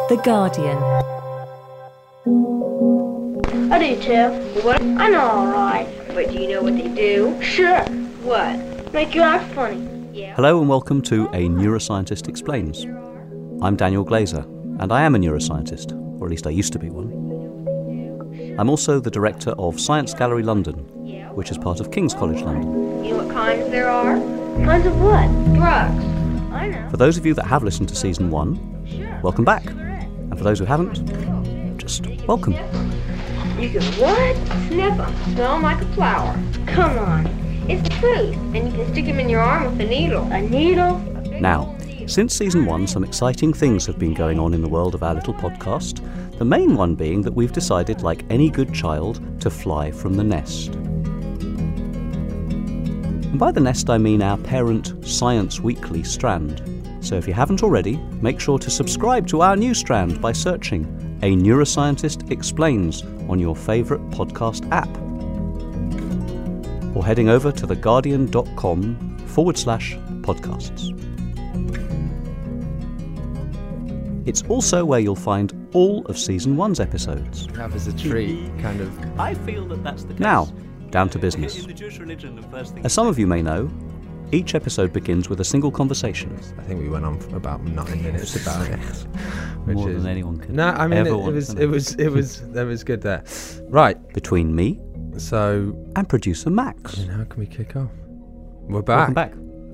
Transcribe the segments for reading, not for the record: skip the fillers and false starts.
The Guardian. I do too. What? I know all right. But do you know what they do? Sure. What? Make you act funny. Yeah. Hello and welcome to A Neuroscientist Explains. I'm Daniel Glazer, and I am a neuroscientist, or at least I used to be one. I'm also the director of Science Gallery London, which is part of King's College London. You know what kinds there are? Kinds of what? Drugs. I know. For those of you that have listened to Season 1, welcome back. And for those who haven't, just welcome. You can what? Sniff them. Smell them like a flower. Come on. It's the truth. And you can stick them in your arm with a needle. A needle? Now, since Season 1, some exciting things have been going on in the world of our little podcast, the main one being that we've decided, like any good child, to fly from the nest. And by the nest I mean our parent Science Weekly strand. So if you haven't already, make sure to subscribe to our new strand by searching A Neuroscientist Explains on your favourite podcast app. Or heading over to theguardian.com/podcasts. It's also where you'll find all of Season 1's episodes. Have as a treat, kind of. I feel that that's the case. Now, down to business. In the Jewish religion, the first thing... As some of you may know, each episode begins with a single conversation. I think we went on for about 9 minutes about it. More than anyone could. No, I mean, it was good there. Right. Between me and producer Max. And how can we kick off? We're back. Welcome back.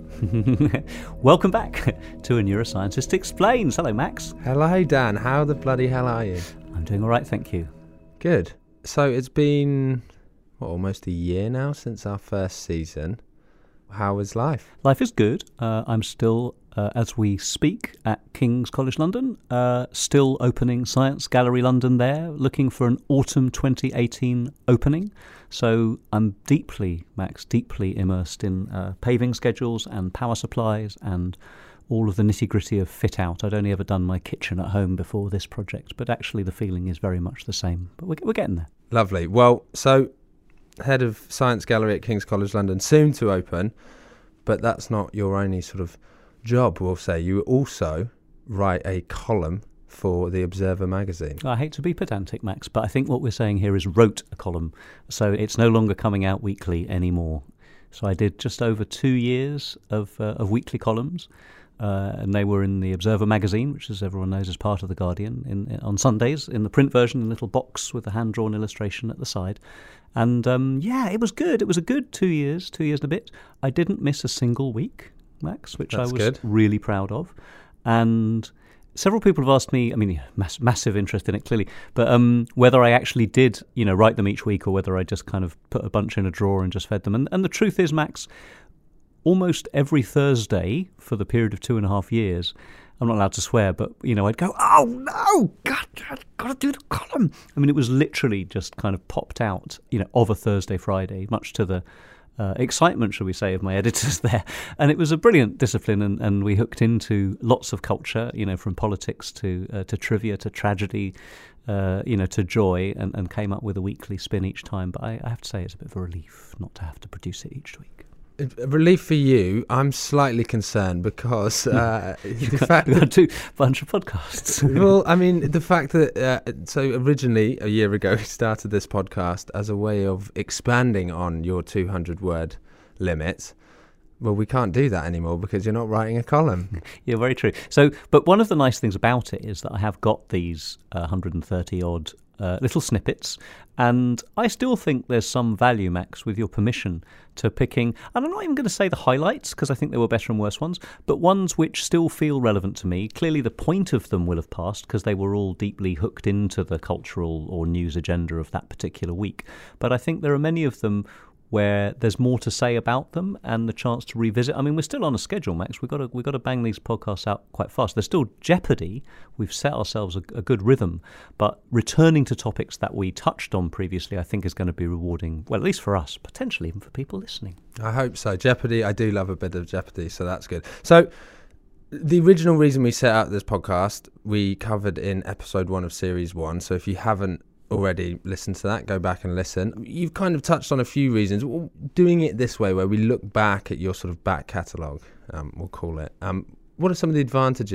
Welcome back to A Neuroscientist Explains. Hello, Max. Hello, Dan. How the bloody hell are you? I'm doing all right, thank you. Good. So it's been, almost a year now since our first season. How is life? Life is good. I'm still, as we speak, at King's College London, still opening Science Gallery London there, looking for an autumn 2018 opening. So I'm deeply immersed in paving schedules and power supplies and all of the nitty-gritty of fit-out. I'd only ever done my kitchen at home before this project, but actually the feeling is very much the same. But we're getting there. Lovely. Well, so head of Science Gallery at King's College London, soon to open, but that's not your only sort of job, we'll say. You also write a column for The Observer magazine. I hate to be pedantic, Max, but I think what we're saying here is wrote a column, so it's no longer coming out weekly anymore. So I did just over 2 years of weekly columns, and they were in The Observer magazine, which, as everyone knows, is part of The Guardian, on Sundays, in the print version, in a little box with a hand-drawn illustration at the side. And it was good. It was a good 2 years and a bit. I didn't miss a single week, Max, which That's I was good. Really proud of. And several people have asked me, I mean, massive interest in it, clearly, but whether I actually did, write them each week or whether I just kind of put a bunch in a drawer and just fed them. And the truth is, Max, almost every Thursday for the period of 2.5 years, I'm not allowed to swear, but, I'd go, oh, no, God, I've got to do the column. I mean, it was literally just kind of popped out, of a Thursday, Friday, much to the excitement, shall we say, of my editors there. And it was a brilliant discipline, and we hooked into lots of culture, from politics to trivia to tragedy, to joy, and came up with a weekly spin each time. But I have to say it's a bit of a relief not to have to produce it each week. A relief for you. I'm slightly concerned because the fact we've got 2 bunch of podcasts. Well, I mean, the fact that so originally a year ago we started this podcast as a way of expanding on your 200-word limit. Well, we can't do that anymore because you're not writing a column. Yeah, very true. So, but one of the nice things about it is that I have got these 130-odd little snippets, and I still think there's some value, Max, with your permission, to picking, and I'm not even going to say the highlights because I think there were better and worse ones, but ones which still feel relevant to me. Clearly the point of them will have passed because they were all deeply hooked into the cultural or news agenda of that particular week, but I think there are many of them where there's more to say about them and the chance to revisit. I mean, we're still on a schedule, Max. We've got to bang these podcasts out quite fast. There's still Jeopardy. We've set ourselves a good rhythm, but returning to topics that we touched on previously, I think, is going to be rewarding. Well, at least for us, potentially even for people listening. I hope so. Jeopardy. I do love a bit of Jeopardy, so that's good. So the original reason we set out this podcast, we covered in episode 1 of series 1. So if you haven't already listened to that, go back and listen. You've kind of touched on a few reasons. Doing it this way, where we look back at your sort of back catalogue, we'll call it. What are some of the advantages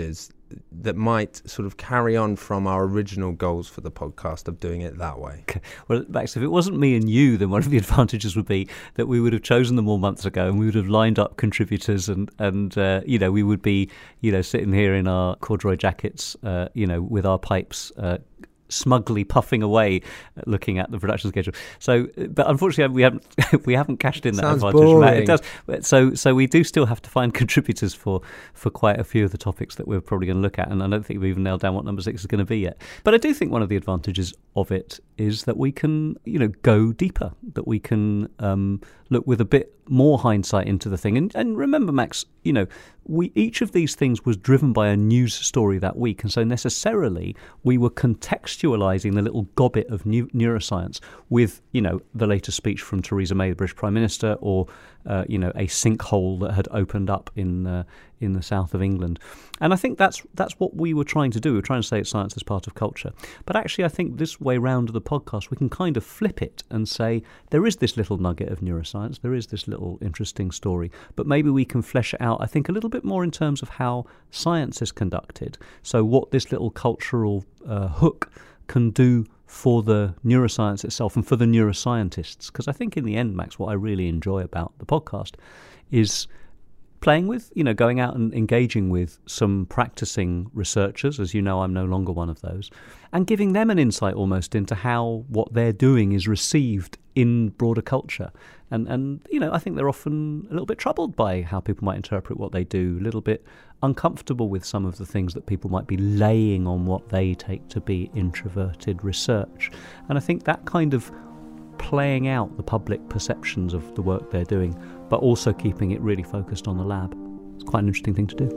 that might sort of carry on from our original goals for the podcast of doing it that way? Okay. Well, Max, if it wasn't me and you, then one of the advantages would be that we would have chosen them all months ago, and we would have lined up contributors, and we would be, sitting here in our corduroy jackets, with our pipes, smugly puffing away, looking at the production schedule. So, but unfortunately, we haven't cashed in that Sounds advantage. boring. It does. So we do still have to find contributors for quite a few of the topics that we're probably going to look at, and I don't think we've even nailed down what number 6 is going to be yet. But I do think one of the advantages of it is that we can, go deeper, that we can look with a bit more hindsight into the thing. And remember, Max, each of these things was driven by a news story that week, and so necessarily we were contextualising the little gobbet of neuroscience with, the latest speech from Theresa May, the British Prime Minister, or a sinkhole that had opened up in the south of England. And I think that's what we were trying to do. We were trying to say science as part of culture. But actually, I think this way round of the podcast, we can kind of flip it and say there is this little nugget of neuroscience, there is this little interesting story, but maybe we can flesh it out, I think, a little bit more in terms of how science is conducted. So what this little cultural hook can do for the neuroscience itself and for the neuroscientists. Because I think in the end, Max, what I really enjoy about the podcast is playing with, going out and engaging with some practicing researchers. As you know, I'm no longer one of those, and giving them an insight almost into how what they're doing is received in broader culture. And I think they're often a little bit troubled by how people might interpret what they do, a little bit uncomfortable with some of the things that people might be laying on what they take to be introverted research. And I think that kind of playing out the public perceptions of the work they're doing, but also keeping it really focused on the lab, it's quite an interesting thing to do.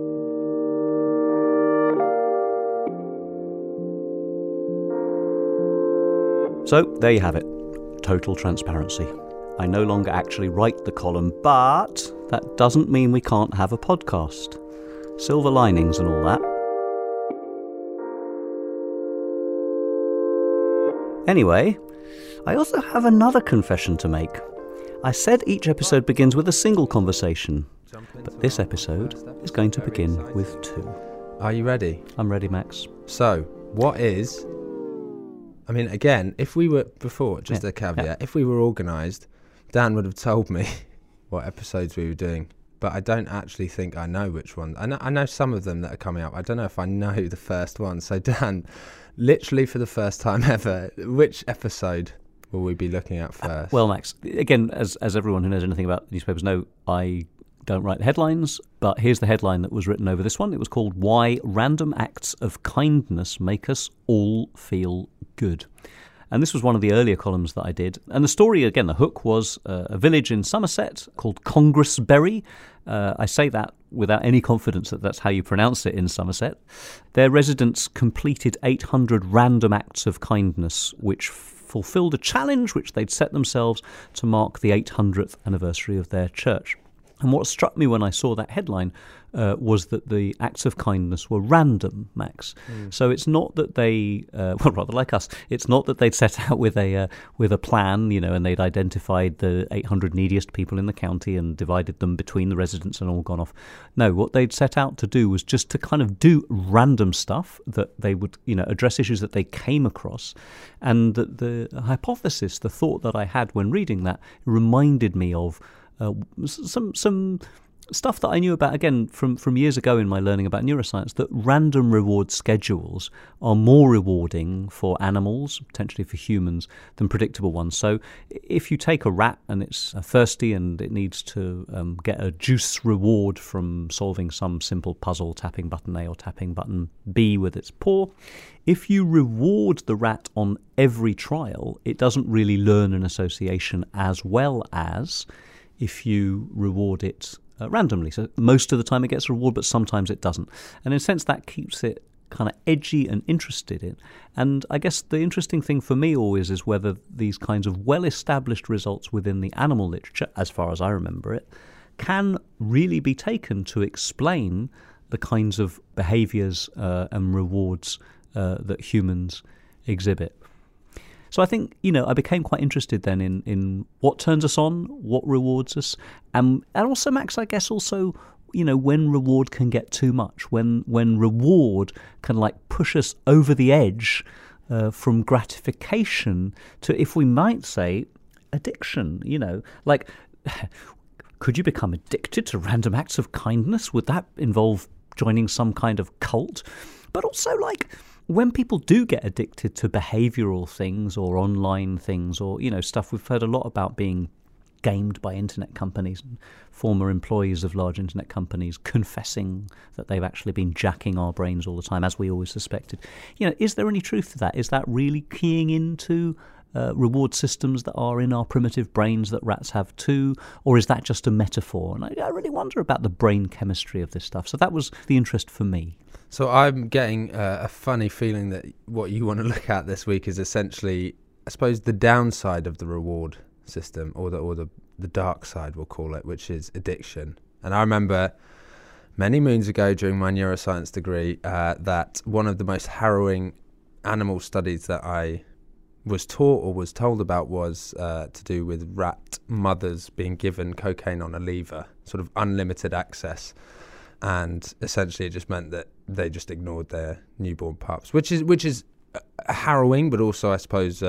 So there you have it. Total transparency. I no longer actually write the column, but that doesn't mean we can't have a podcast. Silver linings and all that. Anyway, I also have another confession to make. I said each episode begins with a single conversation, but this episode is going to begin with 2. Are you ready? I'm ready, Max. So, again, if we were, before, just a caveat, if we were organised, Dan would have told me what episodes we were doing, but I don't actually think I know which one. I know some of them that are coming up. I don't know if I know the first one. So, Dan, literally for the first time ever, which episode will we be looking at first? Well, Max, again, as everyone who knows anything about newspapers know, I don't write the headlines, but here's the headline that was written over this one. It was called "Why Random Acts of Kindness Make Us All Feel Good." And this was one of the earlier columns that I did. And the story, again, the hook was a village in Somerset called Congressbury. I say that without any confidence that that's how you pronounce it in Somerset. Their residents completed 800 random acts of kindness, which fulfilled a challenge which they'd set themselves to mark the 800th anniversary of their church. And what struck me when I saw that headline was that the acts of kindness were random, Max. So it's not that they, rather like us, it's not that they'd set out with a plan, and they'd identified the 800 neediest people in the county and divided them between the residents and all gone off. No, what they'd set out to do was just to kind of do random stuff that they would, address issues that they came across. And the hypothesis, the thought that I had when reading that, reminded me of some stuff that I knew about, again, from years ago in my learning about neuroscience, that random reward schedules are more rewarding for animals, potentially for humans, than predictable ones. So if you take a rat and it's thirsty and it needs to get a juice reward from solving some simple puzzle, tapping button A or tapping button B with its paw, if you reward the rat on every trial, it doesn't really learn an association as well as if you reward it randomly. So most of the time it gets a reward, but sometimes it doesn't. And in a sense, that keeps it kind of edgy and interested in. And I guess the interesting thing for me always is whether these kinds of well-established results within the animal literature, as far as I remember it, can really be taken to explain the kinds of behaviours and rewards that humans exhibit. So I think, I became quite interested then in what turns us on, what rewards us, and also, Max, I guess also when reward can get too much, when reward can like push us over the edge from gratification to, if we might say, addiction. Like, could you become addicted to random acts of kindness? Would that involve joining some kind of cult? But also, like, when people do get addicted to behavioural things or online things or, stuff, we've heard a lot about being gamed by internet companies and former employees of large internet companies confessing that they've actually been jacking our brains all the time, as we always suspected. Is there any truth to that? Is that really keying into reward systems that are in our primitive brains that rats have too, or is that just a metaphor? And I really wonder about the brain chemistry of this stuff. So that was the interest for me. So I'm getting a funny feeling that what you want to look at this week is essentially, I suppose, the downside of the reward system, or the dark side, we'll call it, which is addiction. And I remember many moons ago during my neuroscience degree that one of the most harrowing animal studies that I was taught or was told about was to do with rat mothers being given cocaine on a lever, sort of unlimited access. And essentially it just meant that they just ignored their newborn pups, which is harrowing, but also, I suppose,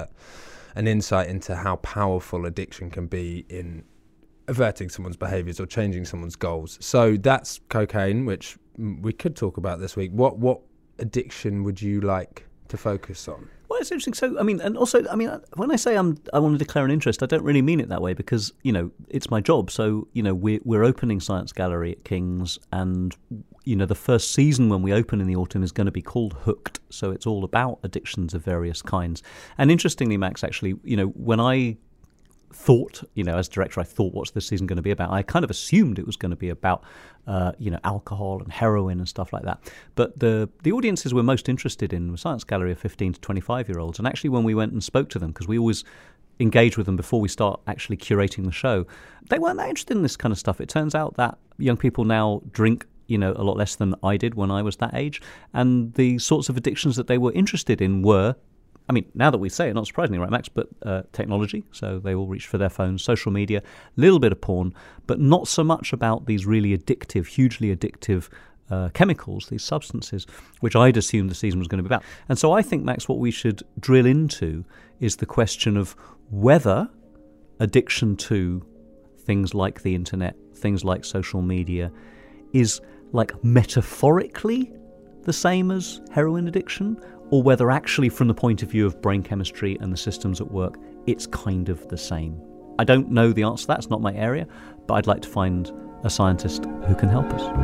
an insight into how powerful addiction can be in averting someone's behaviours or changing someone's goals. So that's cocaine, which we could talk about this week. What addiction would you like to focus on? Well, it's interesting. So, when I say I want to declare an interest, I don't really mean it that way because, it's my job. So, we're opening Science Gallery at King's, and, the first season when we open in the autumn is going to be called Hooked. So it's all about addictions of various kinds. And interestingly, Max, actually, when I thought, as director, I thought, what's this season going to be about? I kind of assumed it was going to be about, alcohol and heroin and stuff like that. But the audiences we're most interested in were Science Gallery of 15 to 25-year-olds. And actually, when we went and spoke to them, because we always engage with them before we start actually curating the show, they weren't that interested in this kind of stuff. It turns out that young people now drink a lot less than I did when I was that age. And the sorts of addictions that they were interested in were, now that we say it, not surprisingly, right, Max, but technology. So they all reach for their phones, social media, a little bit of porn, but not so much about these really addictive, hugely addictive chemicals, these substances, which I'd assumed the season was going to be about. And so I think, Max, what we should drill into is the question of whether addiction to things like the internet, things like social media, is like metaphorically the same as heroin addiction, or whether actually from the point of view of brain chemistry and the systems at work, it's kind of the same. I don't know the answer to that, it's not my area, but I'd like to find a scientist who can help us.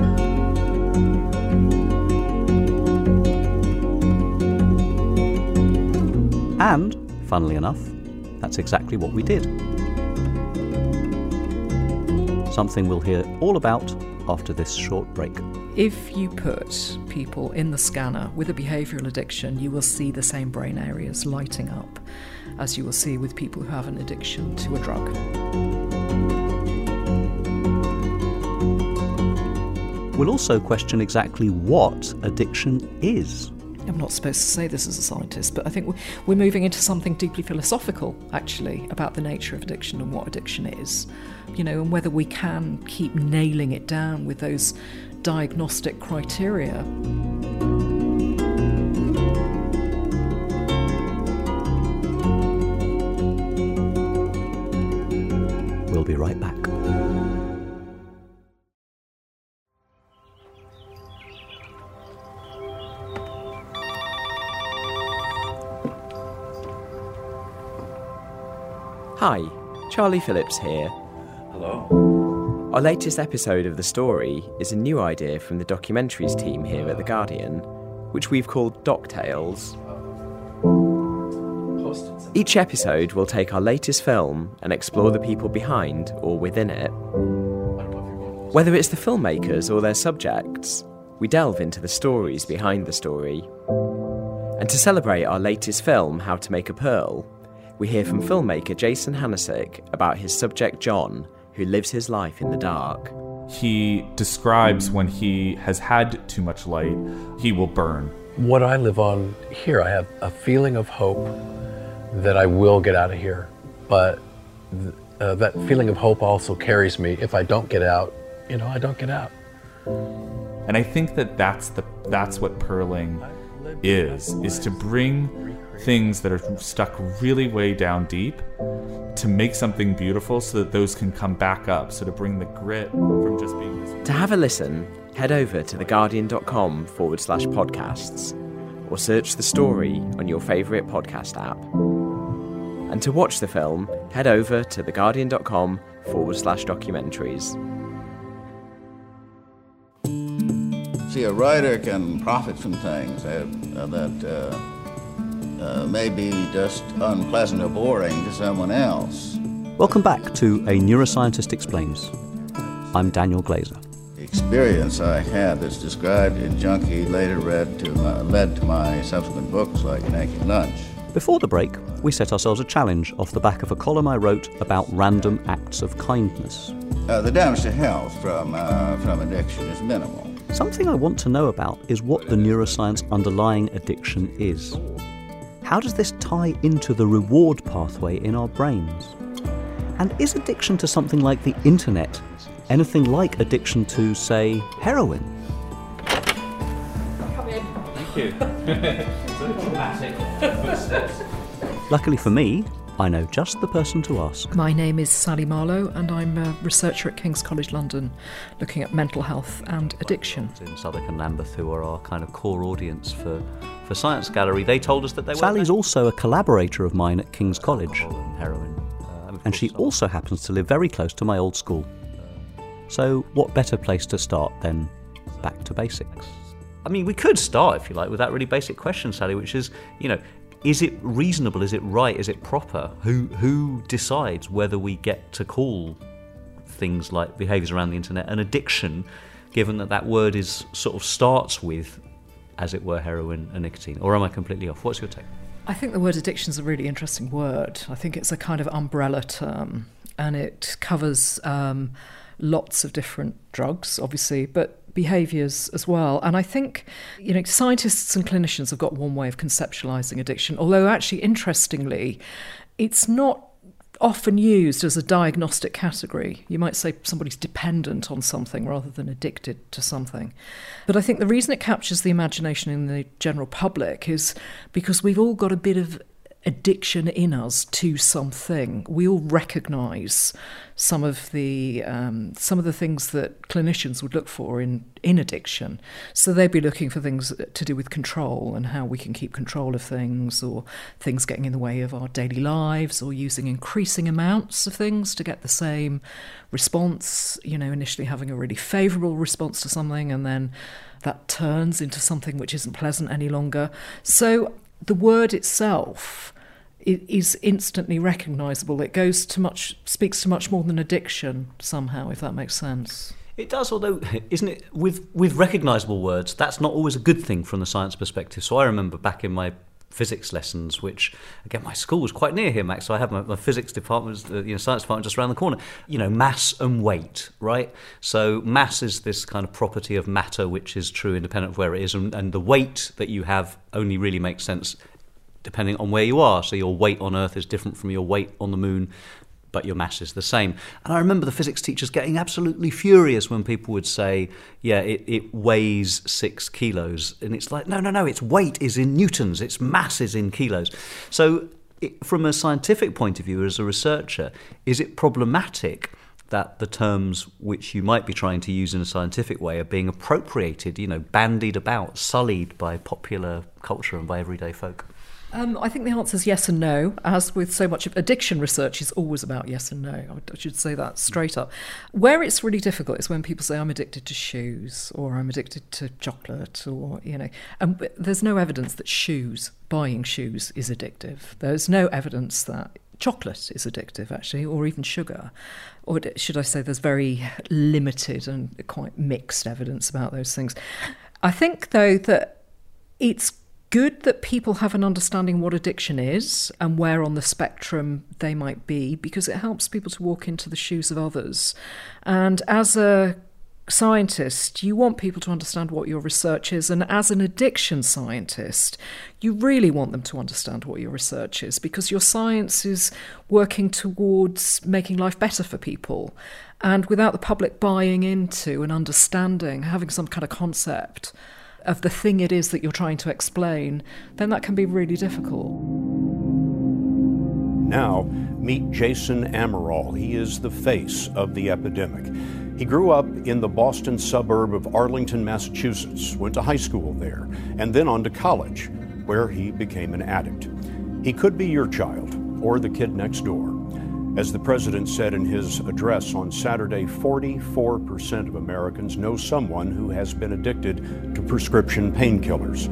And, funnily enough, that's exactly what we did. Something we'll hear all about after this short break. If you put people in the scanner with a behavioural addiction, you will see the same brain areas lighting up as you will see with people who have an addiction to a drug. We'll also question exactly what addiction is. I'm not supposed to say this as a scientist, but I think we're moving into something deeply philosophical, actually, about the nature of addiction and what addiction is. And whether we can keep nailing it down with those diagnostic criteria. We'll be right back. Hi, Charlie Phillips here. Hello. Our latest episode of The Story is a new idea from the documentaries team here at The Guardian, which we've called Doc Tales. Each episode will take our latest film and explore the people behind or within it. Whether it's the filmmakers or their subjects, we delve into the stories behind the story. And to celebrate our latest film, How to Make a Pearl, we hear from filmmaker Jason Hanasick about his subject John, who lives his life in the dark. He describes when he has had too much light, he will burn. What I live on here, I have a feeling of hope that I will get out of here. But that feeling of hope also carries me, if I don't get out, I don't get out. And I think that's what purling is to bring things that are stuck really way down deep to make something beautiful so that those can come back up, so to bring the grit from just being this. To have a listen, head over to theguardian.com/podcasts or search The Story on your favourite podcast app. And to watch the film, head over to theguardian.com/documentaries. See, a writer can profit from things that may be just unpleasant or boring to someone else. Welcome back to A Neuroscientist Explains. I'm Daniel Glazer. The experience I had that's described in Junkie later led to my subsequent books like Naked Lunch. Before the break, we set ourselves a challenge off the back of a column I wrote about random acts of kindness. The damage to health from addiction is minimal. Something I want to know about is what the neuroscience underlying addiction is. How does this tie into the reward pathway in our brains? And is addiction to something like the internet anything like addiction to, say, heroin? Come in. Thank you. Dramatic footsteps. Luckily for me, I know just the person to ask. My name is Sally Marlowe and I'm a researcher at King's College London looking at mental health and addiction. In Southwark and Lambeth, who are our kind of core audience for Science Gallery, they told us that they were... Sally's also a collaborator of mine at King's College. And heroin. And she also happens to live very close to my old school. So what better place to start than back to basics? I mean, we could start, if you like, with that really basic question, Sally, which is, is it reasonable? Is it right? Is it proper? Who decides whether we get to call things like behaviours around the internet an addiction, given that word is sort of starts with, as it were, heroin and nicotine? Or am I completely off? What's your take? I think the word addiction is a really interesting word. I think it's a kind of umbrella term, and it covers lots of different drugs, obviously, but behaviours as well. And I think, scientists and clinicians have got one way of conceptualising addiction, although actually, interestingly, it's not often used as a diagnostic category. You might say somebody's dependent on something rather than addicted to something. But I think the reason it captures the imagination in the general public is because we've all got a bit of addiction in us to something. We all recognise some of the things that clinicians would look for in addiction. So they'd be looking for things to do with control and how we can keep control of things, or things getting in the way of our daily lives, or using increasing amounts of things to get the same response, initially having a really favourable response to something, and then that turns into something which isn't pleasant any longer. So the word itself is instantly recognisable. It speaks to much more than addiction somehow, if that makes sense. It does, although, isn't it, with recognisable words, that's not always a good thing from the science perspective. So I remember back in my physics lessons, which, again, my school was quite near here, Max, so I had my physics department, science department just around the corner. Mass and weight, right? So mass is this kind of property of matter, which is true independent of where it is, and the weight that you have only really makes sense depending on where you are. So your weight on Earth is different from your weight on the moon, but your mass is the same. And I remember the physics teachers getting absolutely furious when people would say, yeah, it weighs 6 kilos. And it's like, no, its weight is in newtons, its mass is in kilos. So from a scientific point of view, as a researcher, is it problematic that the terms which you might be trying to use in a scientific way are being appropriated, bandied about, sullied by popular culture and by everyday folk? I think the answer is yes and no. As with so much of addiction research, is always about yes and no. I should say that straight up. Where it's really difficult is when people say, I'm addicted to shoes, or I'm addicted to chocolate, or, and there's no evidence that buying shoes is addictive. There's no evidence that chocolate is addictive, actually, or even sugar. Or should I say there's very limited and quite mixed evidence about those things. I think, though, that it's good that people have an understanding what addiction is and where on the spectrum they might be, because it helps people to walk into the shoes of others. And as a scientist, you want people to understand what your research is, and as an addiction scientist, you really want them to understand what your research is, because your science is working towards making life better for people. And without the public buying into and understanding, having some kind of concept of the thing it is that you're trying to explain, then that can be really difficult. Now, meet Jason Amaral. He is the face of the epidemic. He grew up in the Boston suburb of Arlington, Massachusetts, went to high school there, and then on to college, where he became an addict. He could be your child or the kid next door. As the president said in his address on Saturday, 44% of Americans know someone who has been addicted to prescription painkillers.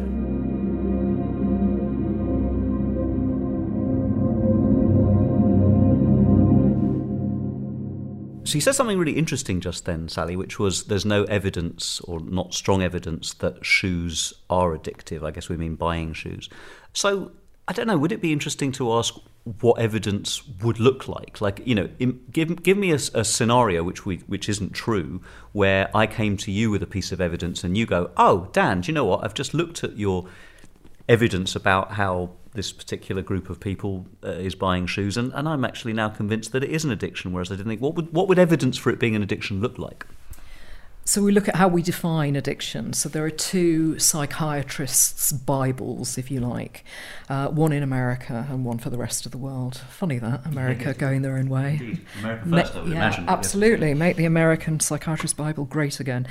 So you said something really interesting just then, Sally, which was there's no evidence, or not strong evidence, that shoes are addictive. I guess we mean buying shoes. So, I don't know, would it be interesting to ask what evidence would look like? Like, you know, give me a scenario which isn't true, where I came to you with a piece of evidence and you go, oh, Dan, do you know what? I've just looked at your evidence about how this particular group of people is buying shoes, and I'm actually now convinced that it is an addiction, whereas I didn't think, what would evidence for it being an addiction look like? So we look at how we define addiction. So there are two psychiatrists' Bibles, if you like, one in America and one for the rest of the world. Funny that, America going their own way. Indeed. America first, I would imagine. Absolutely. Yes. Make the American Psychiatrist Bible great again.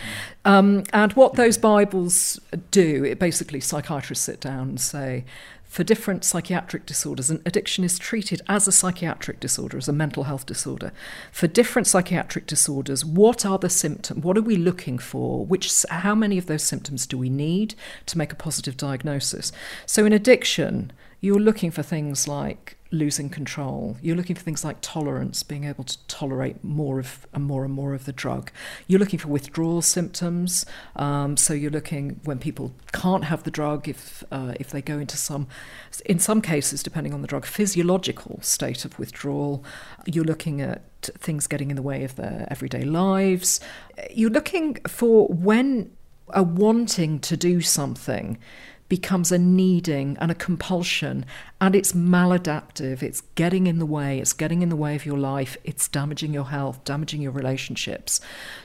And what those Bibles do, it basically, psychiatrists sit down and say, for different psychiatric disorders, and addiction is treated as a psychiatric disorder, as a mental health disorder. For different psychiatric disorders, what are the symptoms? What are we looking for? How many of those symptoms do we need to make a positive diagnosis? So in addiction, you're looking for things like losing control. You're looking for things like tolerance, being able to tolerate more and more of the drug. You're looking for withdrawal symptoms. So you're looking when people can't have the drug, if they go into in some cases, depending on the drug, physiological state of withdrawal. You're looking at things getting in the way of their everyday lives. You're looking for when a wanting to do something becomes a needing and a compulsion, and it's maladaptive, it's getting in the way of your life, it's damaging your health, damaging your relationships.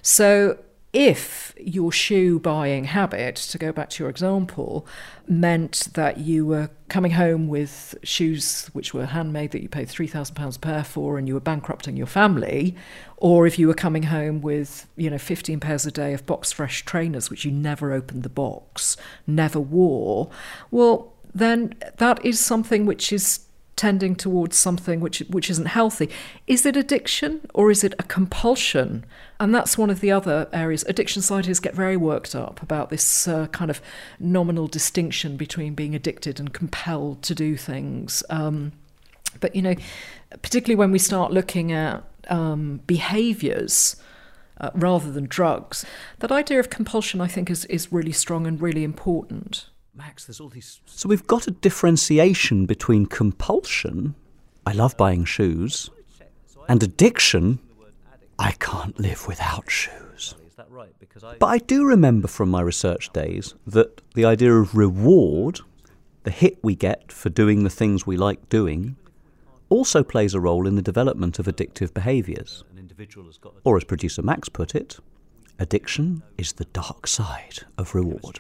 So if your shoe buying habit, to go back to your example, meant that you were coming home with shoes which were handmade that you paid £3,000 a pair for and you were bankrupting your family, or if you were coming home with 15 pairs a day of box fresh trainers which you never opened the box, never wore, well, then that is something which is tending towards something which isn't healthy. Is it addiction or is it a compulsion? And that's one of the other areas. Addiction scientists get very worked up about this kind of nominal distinction between being addicted and compelled to do things. But, particularly when we start looking at behaviours rather than drugs, that idea of compulsion, I think, is really strong and really important. Max, there's all these... So we've got a differentiation between compulsion, I love buying shoes, and addiction, I can't live without shoes. But I do remember from my research days that the idea of reward, the hit we get for doing the things we like doing, also plays a role in the development of addictive behaviours. Or as producer Max put it, addiction is the dark side of reward.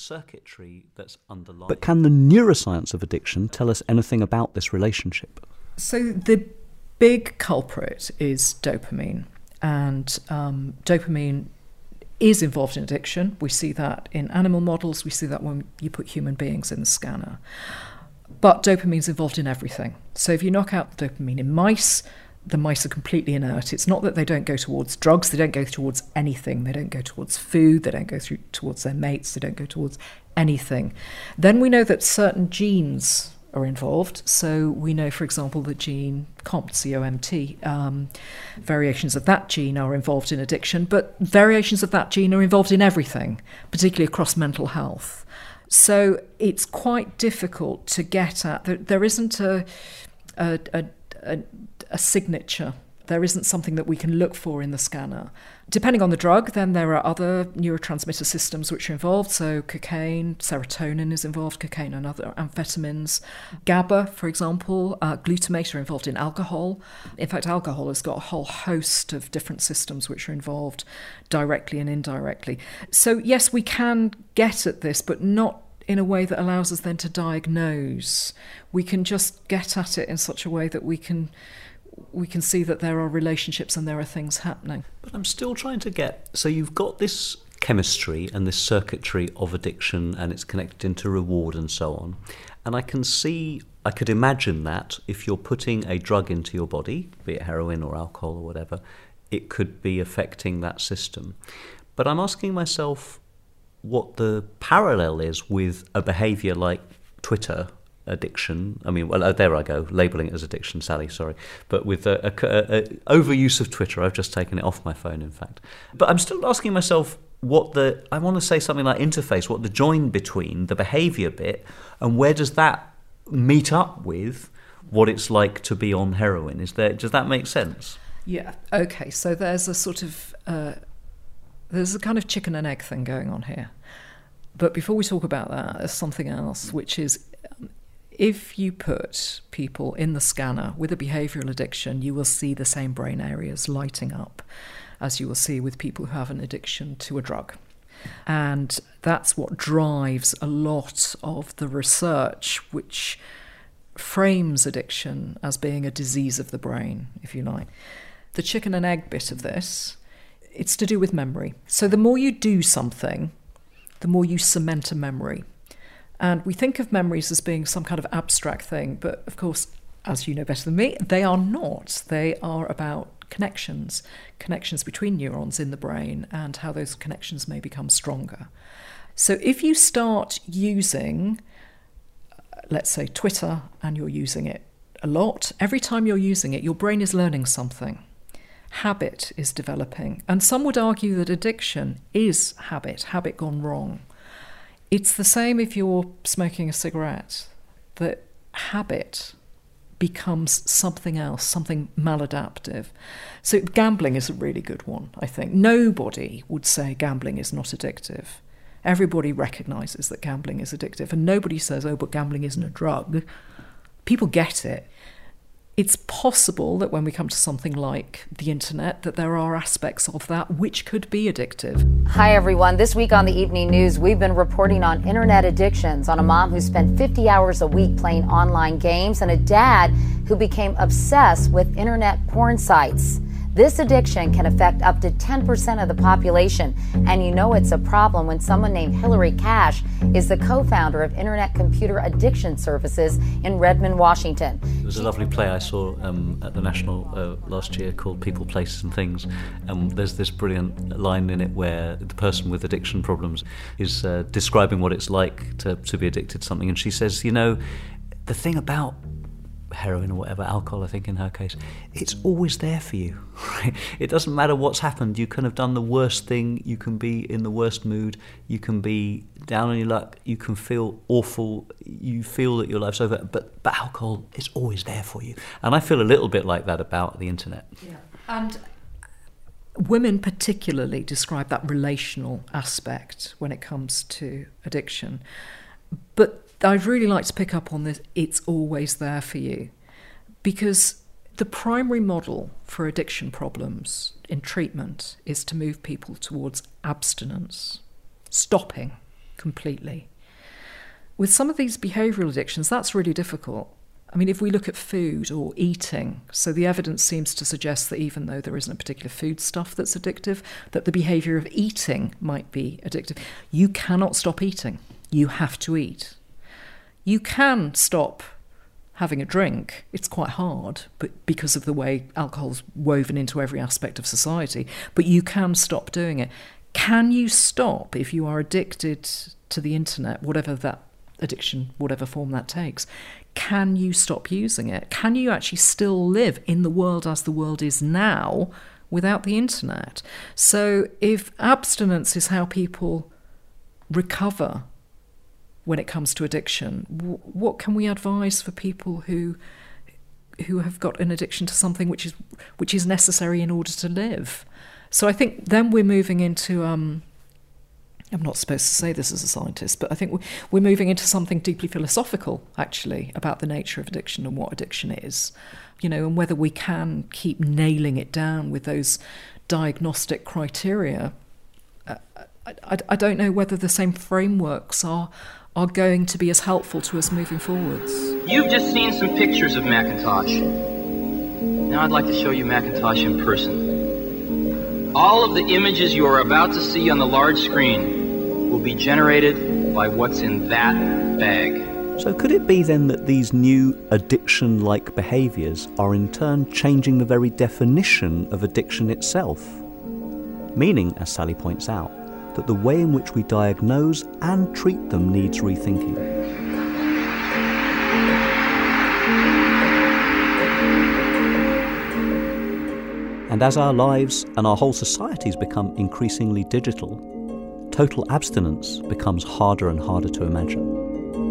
But can the neuroscience of addiction tell us anything about this relationship? So the big culprit is dopamine, and dopamine is involved in addiction. We see that in animal models. We see that when you put human beings in the scanner. But dopamine is involved in everything. So if you knock out the dopamine in mice, the mice are completely inert. It's not that they don't go towards drugs, they don't go towards anything. They don't go towards food, they don't go towards their mates, they don't go towards anything. Then we know that certain genes are involved. So we know, for example, the gene COMT, C-O-M-T, variations of that gene are involved in addiction, but variations of that gene are involved in everything, particularly across mental health. So it's quite difficult to get at. There isn't a signature There isn't something that we can look for in the scanner. Depending on the drug, then there are other neurotransmitter systems which are involved. So cocaine, serotonin is involved, cocaine and other amphetamines. GABA, for example, glutamate are involved in alcohol. In fact, alcohol has got a whole host of different systems which are involved directly and indirectly. So yes, we can get at this, but not in a way that allows us then to diagnose. We can just get at it in such a way that we can see that there are relationships and there are things happening. But I'm still trying to get... So you've got this chemistry and this circuitry of addiction, and it's connected into reward and so on. And I could imagine that if you're putting a drug into your body, be it heroin or alcohol or whatever, it could be affecting that system. But I'm asking myself what the parallel is with a behaviour like Twitter addiction. I mean, well, there I go, labelling it as addiction, Sally, sorry. But with a overuse of Twitter, I've just taken it off my phone, in fact. But I'm still asking myself I want to say something like interface, what the join between the behaviour bit and where does that meet up with what it's like to be on heroin? Does that make sense? Yeah, okay, so there's a sort of... there's a kind of chicken and egg thing going on here. But before we talk about that, there's something else, which is if you put people in the scanner with a behavioural addiction, you will see the same brain areas lighting up as you will see with people who have an addiction to a drug. And that's what drives a lot of the research which frames addiction as being a disease of the brain, if you like. The chicken and egg bit of this, it's to do with memory. So the more you do something, the more you cement a memory. And we think of memories as being some kind of abstract thing, but of course, as you know better than me, they are not. They are about connections between neurons in the brain and how those connections may become stronger. So if you start using, let's say, Twitter, and you're using it a lot, every time you're using it, your brain is learning something. Habit is developing. And some would argue that addiction is habit gone wrong. It's the same if you're smoking a cigarette, that habit becomes something else, something maladaptive. So gambling is a really good one, I think. Nobody would say gambling is not addictive. Everybody recognises that gambling is addictive, and nobody says, oh, but gambling isn't a drug. People get it. It's possible that when we come to something like the internet, that there are aspects of that which could be addictive. Hi, everyone. This week on the Evening News, we've been reporting on internet addictions, on a mom who spent 50 hours a week playing online games, and a dad who became obsessed with internet porn sites. This addiction can affect up to 10% of the population, and you know it's a problem when someone named Hillary Cash is the co-founder of Internet Computer Addiction Services in Redmond, Washington. There was a lovely play I saw at the National last year called People, Places and Things, and there's this brilliant line in it where the person with addiction problems is describing what it's like to be addicted to something, and she says, you know, the thing about heroin or whatever, alcohol I think in her case, it's always there for you, right? It doesn't matter what's happened. You can have done the worst thing, you can be in the worst mood, you can be down on your luck, you can feel awful, you feel that your life's over, but alcohol is always there for you. And I feel a little bit like that about the internet. Yeah. And women particularly describe that relational aspect when it comes to addiction. But I'd really like to pick up on this, it's always there for you. Because the primary model for addiction problems in treatment is to move people towards abstinence, stopping completely. With some of these behavioural addictions, that's really difficult. I mean, if we look at food or eating, so the evidence seems to suggest that even though there isn't a particular foodstuff that's addictive, that the behaviour of eating might be addictive. You cannot stop eating. You have to eat. You can stop having a drink. It's quite hard, but because of the way alcohol's woven into every aspect of society, but you can stop doing it. Can you stop if you are addicted to the internet, whatever that addiction, whatever form that takes? Can you stop using it? Can you actually still live in the world as the world is now without the internet? So if abstinence is how people recover when it comes to addiction, what can we advise for people who who have got an addiction to something which is necessary in order to live. So I think then we're moving into I'm not supposed to say this as a scientist, but I think we're moving into something deeply philosophical, actually, about the nature of addiction and what addiction is, and whether we can keep nailing it down with those diagnostic criteria. I don't know whether the same frameworks are going to be as helpful to us moving forwards. You've just seen some pictures of Macintosh. Now I'd like to show you Macintosh in person. All of the images you are about to see on the large screen will be generated by what's in that bag. So could it be then that these new addiction-like behaviours are in turn changing the very definition of addiction itself? Meaning, as Sally points out, that the way in which we diagnose and treat them needs rethinking. And as our lives and our whole societies become increasingly digital, total abstinence becomes harder and harder to imagine.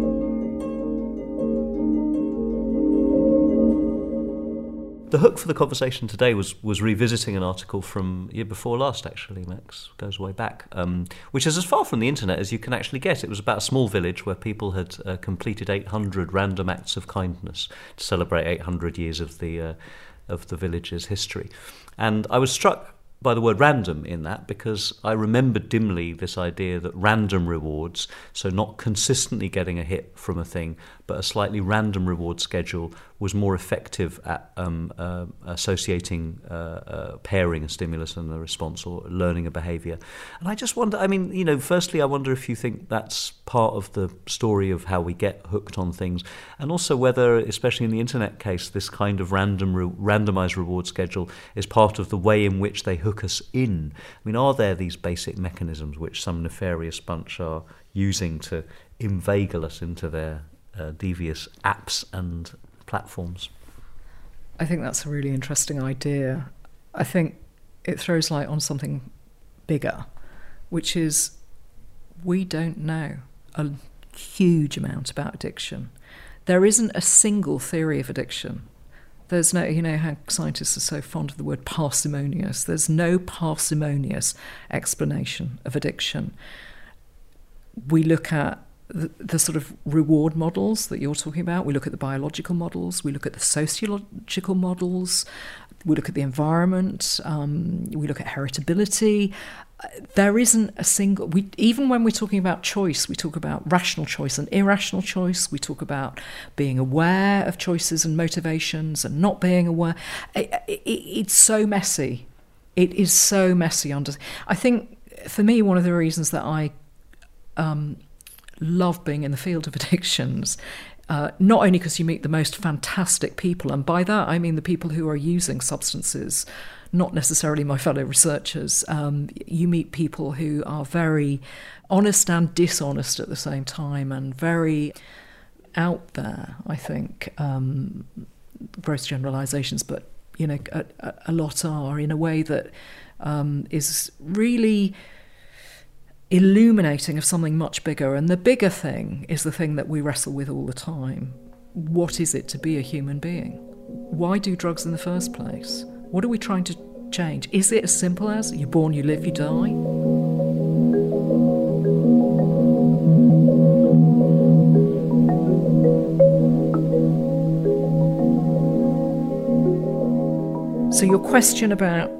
The hook for the conversation today was revisiting an article from year before last, actually, Max, goes way back, which is as far from the internet as you can actually get. It was about a small village where people had completed 800 random acts of kindness to celebrate 800 years of the village's history. And I was struck by the word random in that, because I remember dimly this idea that random rewards, so not consistently getting a hit from a thing, but a slightly random reward schedule, was more effective at associating, pairing a stimulus and a response, or learning a behaviour. And I just wonder, firstly, I wonder if you think that's part of the story of how we get hooked on things, and also whether, especially in the internet case, this kind of randomised reward schedule is part of the way in which they hook us in. Are there these basic mechanisms which some nefarious bunch are using to inveigle us into their devious apps and platforms? I think that's a really interesting idea. I think it throws light on something bigger, which is we don't know a huge amount about addiction. There isn't a single theory of addiction. There's no, how scientists are so fond of the word parsimonious. There's no parsimonious explanation of addiction. We look at the sort of reward models that you're talking about. We look at the biological models. We look at the sociological models. We look at the environment. We look at heritability. There isn't a single... even when we're talking about choice, we talk about rational choice and irrational choice. We talk about being aware of choices and motivations and not being aware. It's so messy. It is so messy. I think, for me, one of the reasons that I love being in the field of addictions, not only because you meet the most fantastic people, and by that I mean the people who are using substances, not necessarily my fellow researchers. You meet people who are very honest and dishonest at the same time, and very out there, I think. Gross generalisations, but a lot are, in a way that is really illuminating of something much bigger. And the bigger thing is the thing that we wrestle with all the time. What is it to be a human being? Why do drugs in the first place? What are we trying to change? Is it as simple as you're born, you live, you die? So your question about,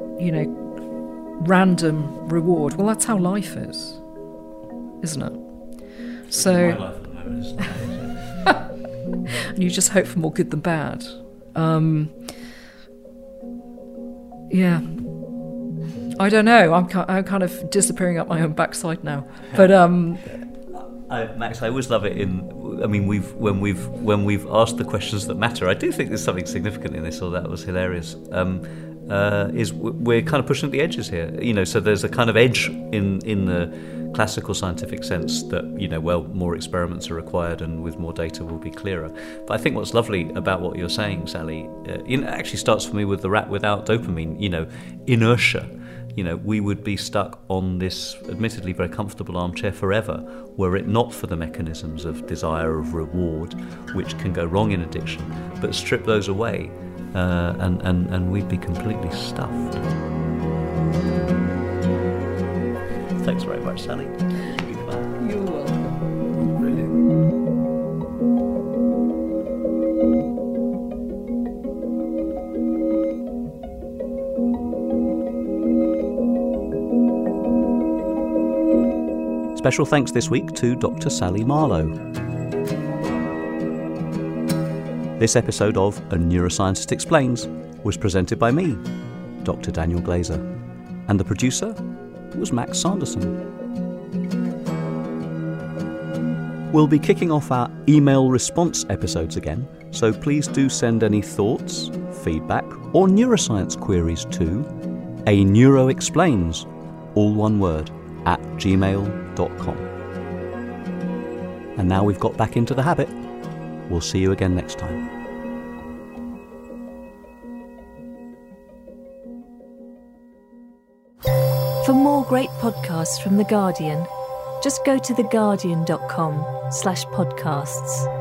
random reward, well, that's how life is, isn't it? So, my life at the moment, isn't it? and you just hope for more good than bad. Yeah, I don't know. I'm kind of disappearing up my own backside now, but Max, I always love it. When we've asked the questions that matter, I do think there's something significant in this, or that was hilarious. Is we're kind of pushing at the edges here, so there's a kind of edge in the classical scientific sense that, more experiments are required and with more data will be clearer. But I think what's lovely about what you're saying, Sally, it actually starts for me with the rat without dopamine, inertia. We would be stuck on this admittedly very comfortable armchair forever, were it not for the mechanisms of desire, of reward, which can go wrong in addiction. But strip those away, and we'd be completely stuffed. Thanks very much, Sally. Really fun. You're welcome. Special thanks this week to Dr. Sally Marlowe. This episode of A Neuroscientist Explains was presented by me, Dr. Daniel Glazer, and the producer was Max Sanderson. We'll be kicking off our email response episodes again, so please do send any thoughts, feedback, or neuroscience queries to aneuroexplains, all one word, @gmail.com. And now we've got back into the habit, we'll see you again next time. For more great podcasts from The Guardian, just go to theguardian.com/podcasts.